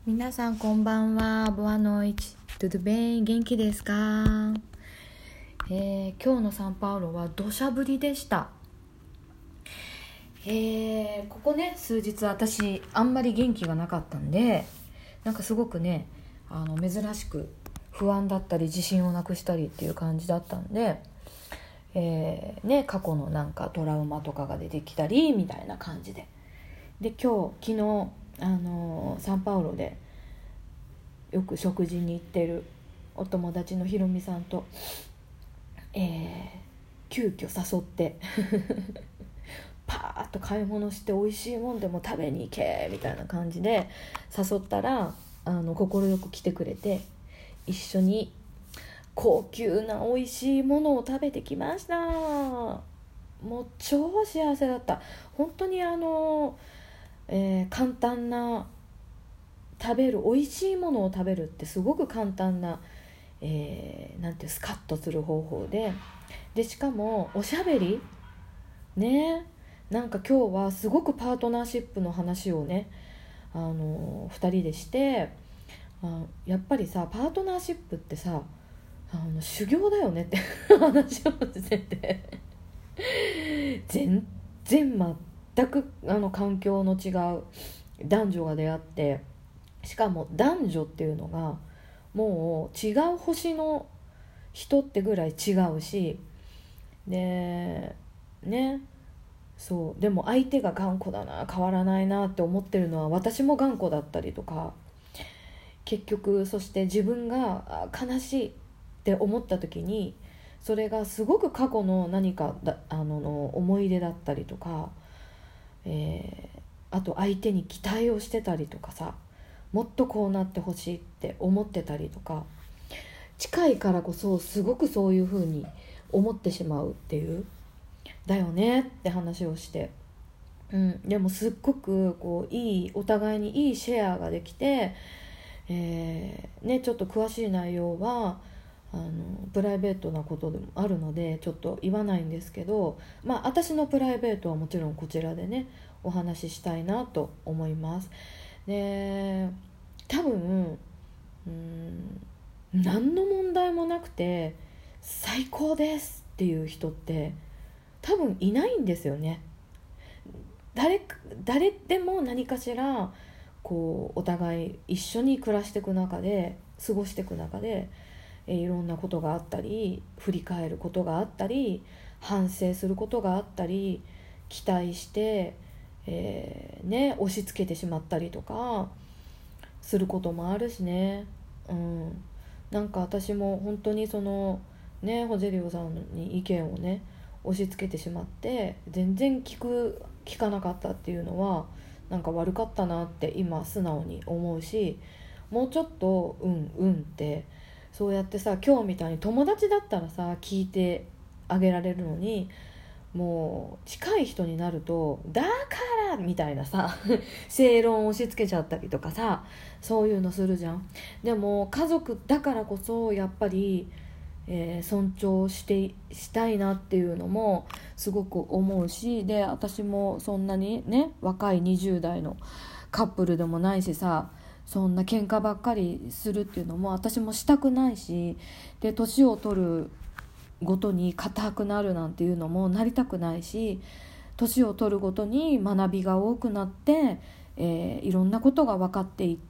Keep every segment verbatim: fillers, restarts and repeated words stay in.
皆さんこんばんは。ボアノイチトゥドゥベイン、元気ですか？えー、今日のサンパウロは土砂降りでした。えー、ここね数日私あんまり元気がなかったんで、なんかすごくねあの珍しく不安だったり自信をなくしたりっていう感じだったんで、えーね、過去のなんかトラウマとかが出てきたりみたいな感じで、で今日昨日あのサンパウロでよく食事に行ってるお友達のひろみさんと、えー、急遽誘ってパーッと買い物して美味しいもんでも食べに行けみたいな感じで誘ったら、あの快く来てくれて、一緒に高級な美味しいものを食べてきました。もう超幸せだった。本当にあの、えー、簡単な食べる美味しいものを食べるってすごく簡単な、えー、なんていうスカッとする方法で、でしかもおしゃべりね、なんか今日はすごくパートナーシップの話をね、あのふたりでして、あやっぱりさパートナーシップってさあの修行だよねって話をしてて全然全くあの環境の違う男女が出会って、しかも男女っていうのがもう違う星の人ってぐらい違うし、でね、そうでも相手が頑固だな変わらないなって思ってるのは私も頑固だったりとか、結局そして自分が悲しいって思った時にそれがすごく過去の何かだあのの思い出だったりとか、えー、あと相手に期待をしてたりとかさ、もっとこうなってほしいって思ってたりとか、近いからこそすごくそういう風に思ってしまうっていうだよねって話をして、うん、でもすっごくこういいお互いにいいシェアができて、えーね、ちょっと詳しい内容はあのプライベートなことでもあるのでちょっと言わないんですけど、まあ私のプライベートはもちろんこちらでねお話ししたいなと思います。で多分うん何の問題もなくて最高ですっていう人って多分いないんですよね。誰誰でも何かしらこうお互い一緒に暮らしていく中で過ごしていく中で、えいろんなことがあったり振り返ることがあったり反省することがあったり期待して、えーね、押し付けてしまったりとかすることもあるしね、うん、なんか私も本当にそのねホゼリオさんに意見をね押し付けてしまって全然聞く聞かなかったっていうのはなんか悪かったなって今素直に思うし、もうちょっとうんうんってそうやってさ今日みたいに友達だったらさ聞いてあげられるのに、もう近い人になるとだからみたいなさ正論を押し付けちゃったりとかさ、そういうのするじゃん。でも家族だからこそやっぱり、えー、尊重してしたいなっていうのもすごく思うし、で私もそんなにね若いにじゅう代のカップルでもないしさ、そんな喧嘩ばっかりするっていうのも私もしたくないし、で年を取るごとに固くなるなんていうのもなりたくないし、年を取るごとに学びが多くなって、えー、いろんなことが分かっていって、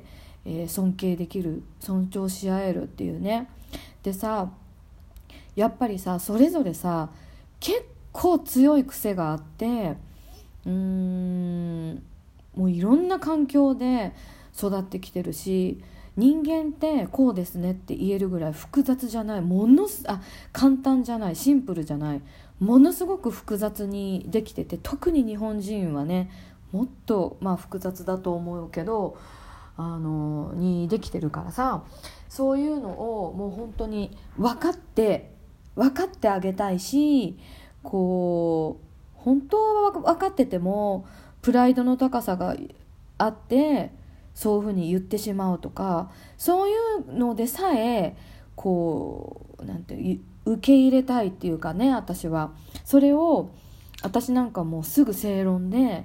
えー、尊敬できる尊重し合えるっていうね。でさやっぱりさそれぞれさ結構強い癖があって、うーんもういろんな環境で育ってきてるし、人間ってこうですねって言えるぐらい複雑じゃない、ものすあ簡単じゃない、シンプルじゃない、ものすごく複雑にできてて、特に日本人はねもっとまあ複雑だと思うけどあのにできてるからさ、そういうのをもう本当に分かって分かってあげたいし、こう本当は分かっててもプライドの高さがあってそういうふうに言ってしまうとか、そういうのでさえこうなんて受け入れたいっていうかね、私はそれを私なんかもうすぐ正論で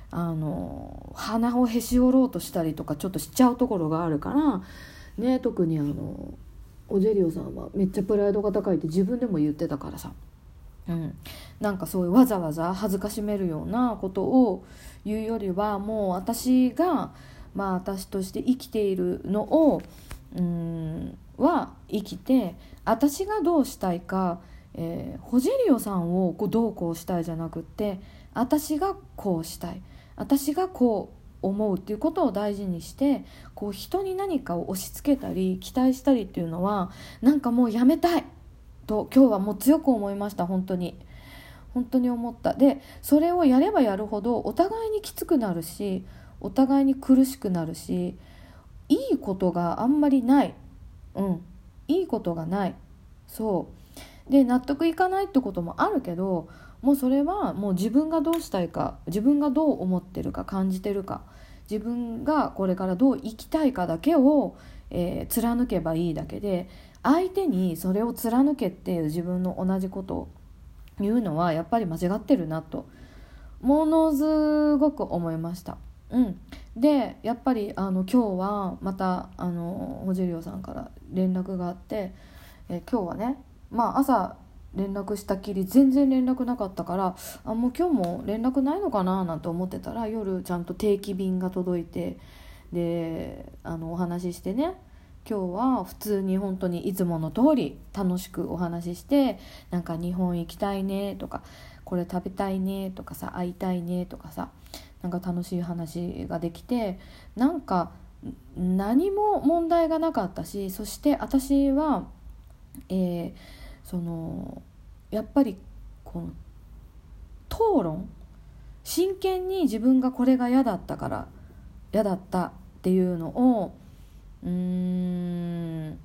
あの鼻をへし折ろうとしたりとかちょっとしちゃうところがあるからね。特にあのオジェリオさんはめっちゃプライドが高いって自分でも言ってたからさ、うん、なんかそういうわざわざ恥ずかしめるようなことを言うよりは、もう私がまあ私として生きているのをうーんは生きて、私がどうしたいか、えー、ホジェリオさんをこうどうこうしたいじゃなくって、私がこうしたい、私がこう思うっていうことを大事にして、こう人に何かを押し付けたり期待したりっていうのはなんかもうやめたいと今日はもう強く思いました。本当に本当に思った。でそれをやればやるほどお互いにきつくなるし、お互いに苦しくなるし、いいことがあんまりない、うん、いいことがない。そうで納得いかないってこともあるけど、もうそれはもう自分がどうしたいか、自分がどう思ってるか感じてるか、自分がこれからどう生きたいかだけを、えー、貫けばいいだけで、相手にそれを貫けっていう自分の同じことを言うのはやっぱり間違ってるなとものすごく思いました。うん、でやっぱりあの今日はまたあのホジェリオさんから連絡があって、え今日はね、まあ朝連絡したきり全然連絡なかったから、あもう今日も連絡ないのかななんて思ってたら、夜ちゃんと定期便が届いて、であのお話ししてね、今日は普通に本当にいつもの通り楽しくお話しして、なんか日本行きたいねとか、これ食べたいねとかさ、会いたいねとかさ、なんか楽しい話ができて、なんか何も問題がなかったし、そして私は、えー、そのやっぱりこの討論、真剣に自分がこれが嫌だったから嫌だったっていうのをうーん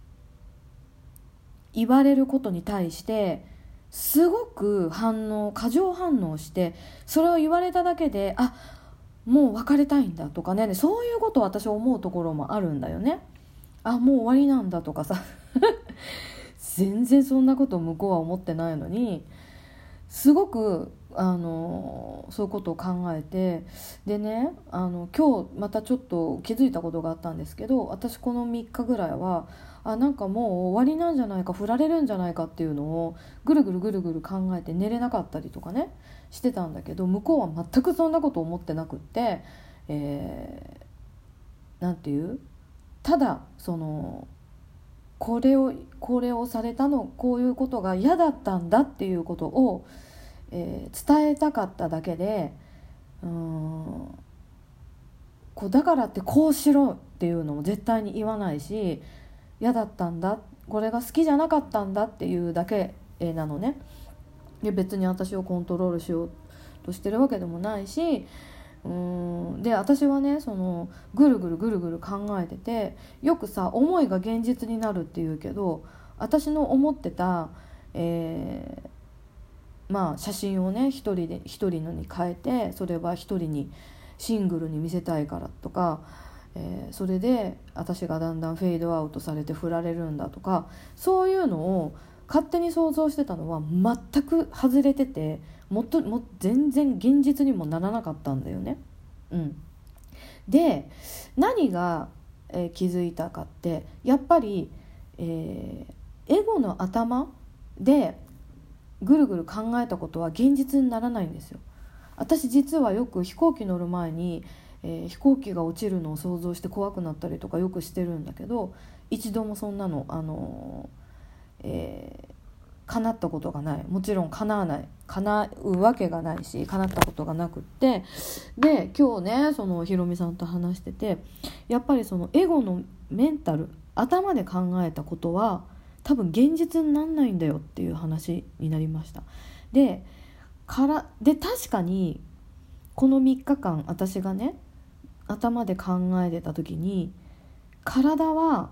言われることに対してすごく反応過剰反応して、それを言われただけで、あもう別れたいんだとかね、そういうことを私は思うところもあるんだよね。あもう終わりなんだとかさ全然そんなこと向こうは思ってないのに、すごくあのそういうことを考えて、でね、あの今日またちょっと気づいたことがあったんですけど、私このみっかぐらいはあなんかもう終わりなんじゃないか、振られるんじゃないかっていうのをぐるぐるぐるぐる考えて寝れなかったりとかねしてたんだけど、向こうは全くそんなこと思ってなくって、えー、なんていうただそのこれをこれをされたの、こういうことが嫌だったんだっていうことを、えー、伝えたかっただけで、うーんこうだからってこうしろっていうのも絶対に言わないし、嫌だったんだ、これが好きじゃなかったんだっていうだけなのね。で別に私をコントロールしようとしてるわけでもないし、うーんで私はね、そのぐるぐるぐるぐる考えてて、よくさ思いが現実になるっていうけど、私の思ってた、えー、まあ写真をね一人で一人のに変えて、それは一人にシングルに見せたいからとか、えー、それで私がだんだんフェードアウトされて振られるんだとか、そういうのを勝手に想像してたのは全く外れてて、もっとも全然現実にもならなかったんだよね。うん、で何が、えー、気づいたかって、やっぱり、えー、エゴの頭でぐるぐる考えたことは現実にならないんですよ。私実はよく飛行機乗る前に、えー、飛行機が落ちるのを想像して怖くなったりとかよくしてるんだけど、一度もそんなのあのーえー叶ったことがない。もちろん叶わない叶うわけがないし、叶ったことがなくって、で今日ねそのひろみさんと話してて、やっぱりそのエゴのメンタル、頭で考えたことは多分現実になんないんだよっていう話になりました。でからで確かにこのみっかかん私がね頭で考えてた時に、体は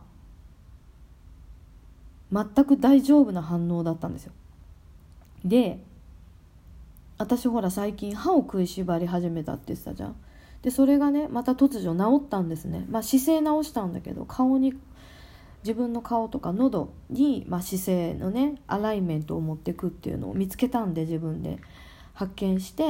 全く大丈夫な反応だったんですよ。で私ほら最近歯を食いしばり始めたって言ってたじゃん。でそれがねまた突如治ったんですね。まあ姿勢直したんだけど、顔に自分の顔とか喉に、まあ、姿勢のねアライメントを持っていくっていうのを見つけたんで、自分で発見して、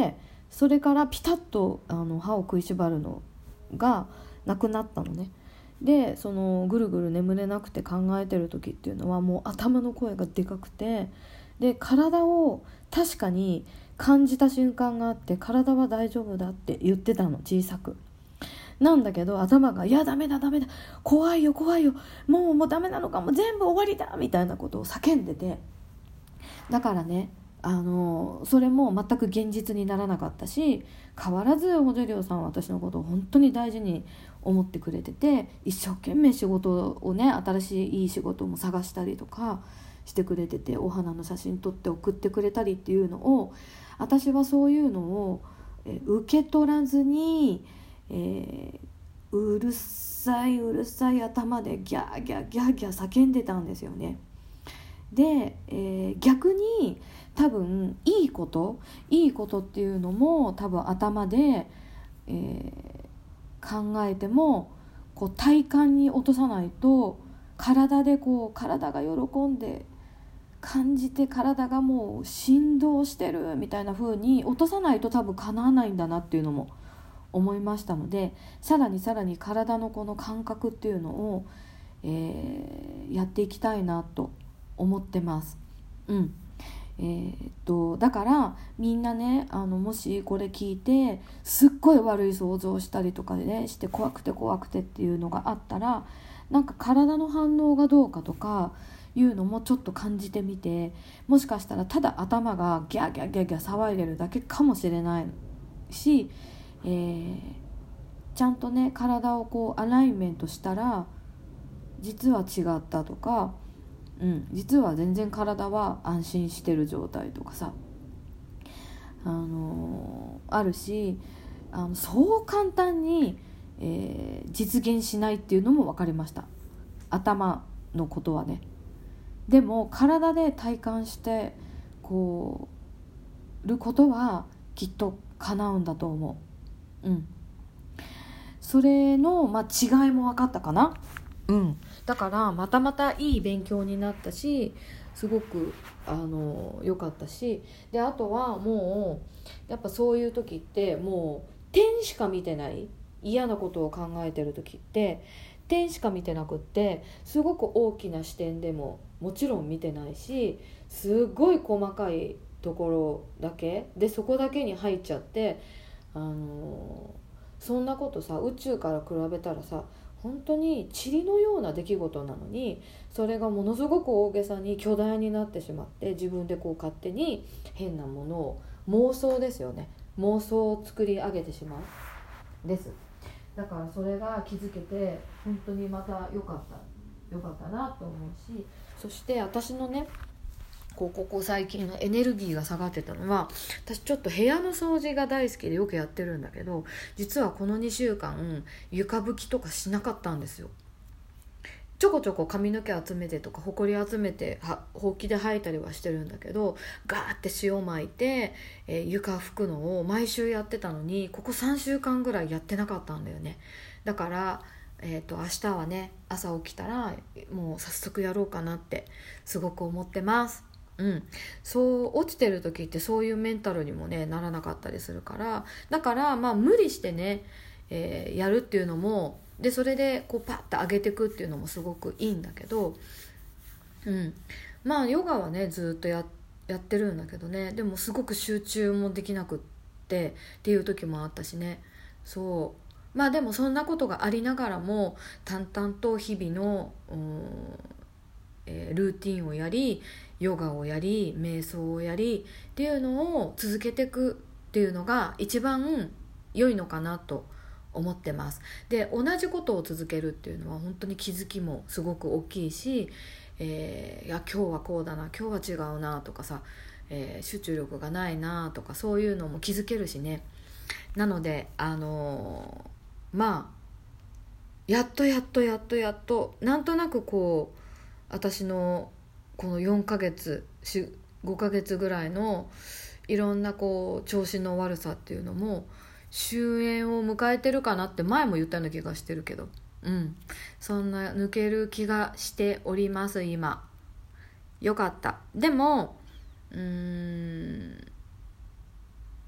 それからピタッとあの歯を食いしばるのがなくなったのね。でそのぐるぐる眠れなくて考えてる時っていうのはもう頭の声がでかくて、で体を確かに感じた瞬間があって、体は大丈夫だって言ってたの、小さく。なんだけど頭がいやダメだダメだ怖いよ怖いよもうもうダメなのかも全部終わりだみたいなことを叫んでて、だからねあのそれも全く現実にならなかったし、変わらず補助寮さんは私のことを本当に大事に思ってくれてて、一生懸命仕事をね、新しいいい仕事も探したりとかしてくれてて、お花の写真撮って送ってくれたりっていうのを、私はそういうのをえ受け取らずに、えー、うるさいうるさい頭でギャーギャーギャーギャー叫んでたんですよね。で、えー、逆に多分いいこといいことっていうのも多分頭で、えー、考えてもこう体感に落とさないと、体でこう体が喜んで感じて、体がもう振動してるみたいな風に落とさないと多分叶わないんだなっていうのも思いましたので、さらにさらに体のこの感覚っていうのを、えー、やっていきたいなと思ってます。うんえー、っとだからみんなね、あのもしこれ聞いてすっごい悪い想像したりとかでねして怖くて怖くてっていうのがあったら、なんか体の反応がどうかとかいうのもちょっと感じてみて、もしかしたらただ頭がギャーギャーギャーギャー騒いでるだけかもしれないし、えー、ちゃんとね体をこうアライメントしたら実は違ったとか、うん、実は全然体は安心してる状態とかさ、あのー、あるし、あのそう簡単に、えー、実現しないっていうのも分かりました。頭のことはね。でも体で体感してこうることはきっと叶うんだと思う。うん。それの、まあ、違いも分かったかな。うん、だからまたまたいい勉強になったし、すごくあの良かったし、であとはもうやっぱそういう時ってもう点しか見てない、嫌なことを考えてる時って点しか見てなくって、すごく大きな視点でももちろん見てないし、すごい細かいところだけでそこだけに入っちゃって、あのそんなことさ宇宙から比べたらさ本当に塵のような出来事なのに、それがものすごく大げさに巨大になってしまって、自分でこう勝手に変なものを妄想ですよね、妄想を作り上げてしまうです。だからそれが気づけて本当にまた良かった良かったなと思うし、そして私のねこうここ最近のエネルギーが下がってたのは、私ちょっと部屋の掃除が大好きでよくやってるんだけど、実はこのにしゅうかん床拭きとかしなかったんですよ。ちょこちょこ髪の毛集めてとかほこり集めてほうきで吐いたりはしてるんだけど、ガーって塩巻いて、えー、床拭くのを毎週やってたのに、ここさんしゅうかんぐらいやってなかったんだよね。だからえーと、明日はね朝起きたらもう早速やろうかなってすごく思ってます。うん、そう落ちてる時ってそういうメンタルにもねならなかったりするから、だからまあ無理してね、えー、やるっていうのもで、それでこうパッと上げていくっていうのもすごくいいんだけど、うん、まあヨガはねずっと や, やってるんだけどね、でもすごく集中もできなくってっていう時もあったしね。そうまあでもそんなことがありながらも淡々と日々の、うんえー、ルーティンをやり、ヨガをやり、瞑想をやりっていうのを続けていくっていうのが一番良いのかなと思ってます。で同じことを続けるっていうのは本当に気づきもすごく大きいし、えー、いや今日はこうだな、今日は違うなとかさ、えー、集中力がないなとかそういうのも気づけるしね。なのであのー、まあやっとやっとやっとやっとなんとなくこう私のこのよんかげつごかげつぐらいのいろんなこう調子の悪さっていうのも終焉を迎えてるかなって前も言ったような気がしてるけど、うんそんな抜ける気がしております。今よかった。でもうーん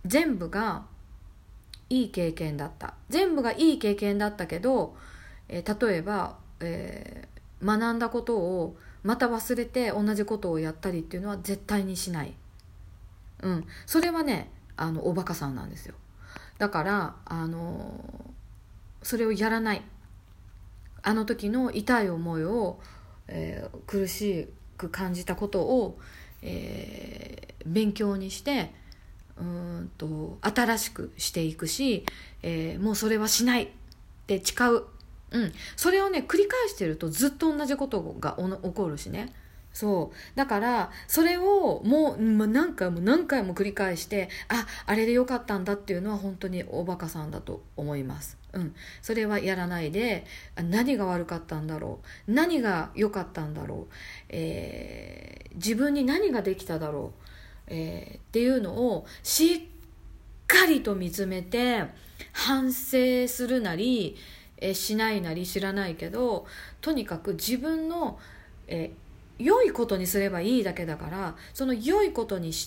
全部がいい経験だった全部がいい経験だったけど、えー、例えば、えー、学んだことをまた忘れて同じことをやったりっていうのは絶対にしない、うん、それはねあのおバカさんなんですよ。だからあのそれをやらない、あの時の痛い思いを、えー、苦しく感じたことを、えー、勉強にしてうーんと新しくしていくし、えー、もうそれはしないって誓う、うん、それをね繰り返してるとずっと同じことが起こるしね。そうだからそれをもう、ま、何回も何回も繰り返してああれでよかったんだっていうのは本当におバカさんだと思います、うん、それはやらないで何が悪かったんだろう何が良かったんだろう、えー、自分に何ができただろう、えー、っていうのをしっかりと見つめて反省するなり、えー、しないなり知らないけどとにかく自分の、えー良いことにすればいいだけだからその良いことにして、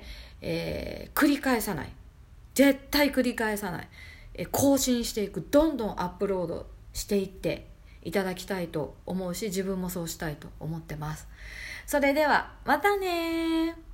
えー、繰り返さない絶対繰り返さない、えー、更新していくどんどんアップロードしていっていただきたいと思うし自分もそうしたいと思ってます。それではまたね。